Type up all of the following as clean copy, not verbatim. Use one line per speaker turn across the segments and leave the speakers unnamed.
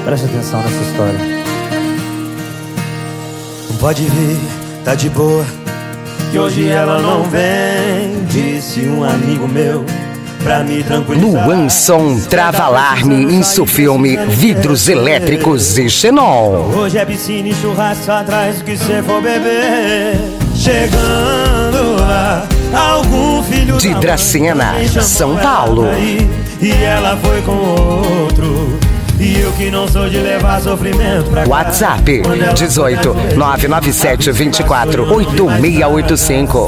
Preste atenção nessa história.
Pode vir, tá de boa, que hoje ela não vem, disse um amigo meu, pra me tranquilizar.
Luanson, trava-alarme, Insufilme, vidros elétricos e Xenon.
Hoje é piscina e churrasco atrás do que cê for beber. Chegando lá, algum filho
de Dracena, São Paulo.
E ela foi com outro. E eu que não sou de levar sofrimento pra cá.
WhatsApp 18 997 24 8685.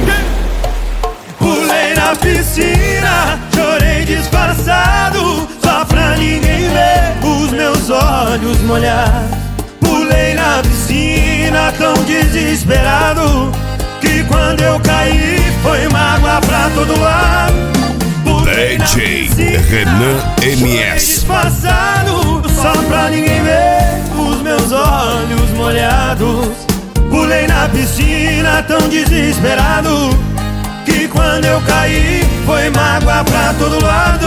Pulei na piscina, chorei disfarçado, só pra ninguém ver os meus olhos molhar. Pulei na piscina tão desesperado que quando eu caí foi mágoa pra todo lado.
DJ Renan MS.
Disfarçado, só pra ninguém ver os meus olhos molhados. Pulei na piscina tão desesperado que quando eu caí foi mágoa pra todo lado.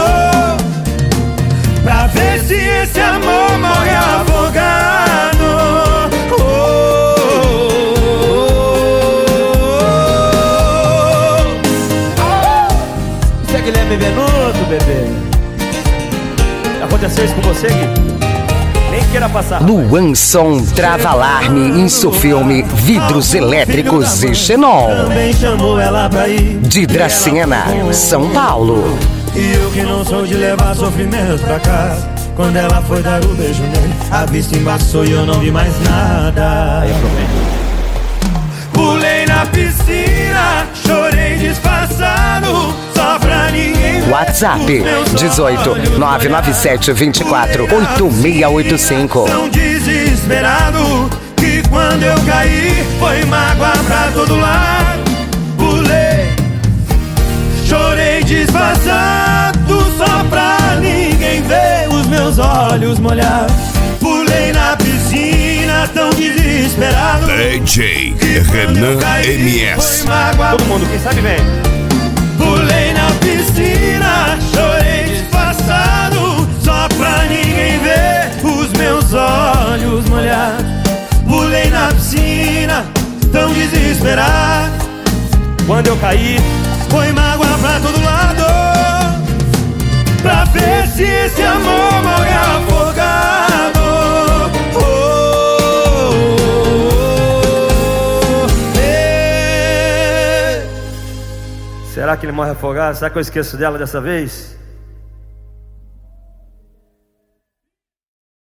Pra ver se esse amor morreu afogado.
Isso é Guilherme Venuto, bebê. Aconteceu isso com você, Gui? Nem queira passar.
Luanson, trava-alarme, Insufilme, vidros elétricos e Xenon.
Também chamou ela pra ir.
De Dracena, São Paulo.
E eu que não sou de levar sofrimento pra casa. Quando ela foi dar o beijo nele, a vista embaçou e eu não vi mais nada.
Aí aproveita.
Pulei na piscina, chorei disfarçado, só pra ninguém ver.
WhatsApp 18 997 24 8685.
Tão desesperado que quando eu caí foi mágoa pra todo lado. Pulei, chorei disfarçado, só pra ninguém ver os meus olhos molhados. Pulei na piscina tão desesperado.
DJ Renan MS.
Todo mundo, quem sabe vem.
Pulei na piscina, chorei disfarçado, só pra ninguém ver os meus olhos molhados. Pulei na piscina tão desesperado.
Quando eu caí,
Foi mágoa pra todo lado. Pra ver se esse amor morre afogado.
será que ele morre afogado? Será que eu esqueço dela dessa vez?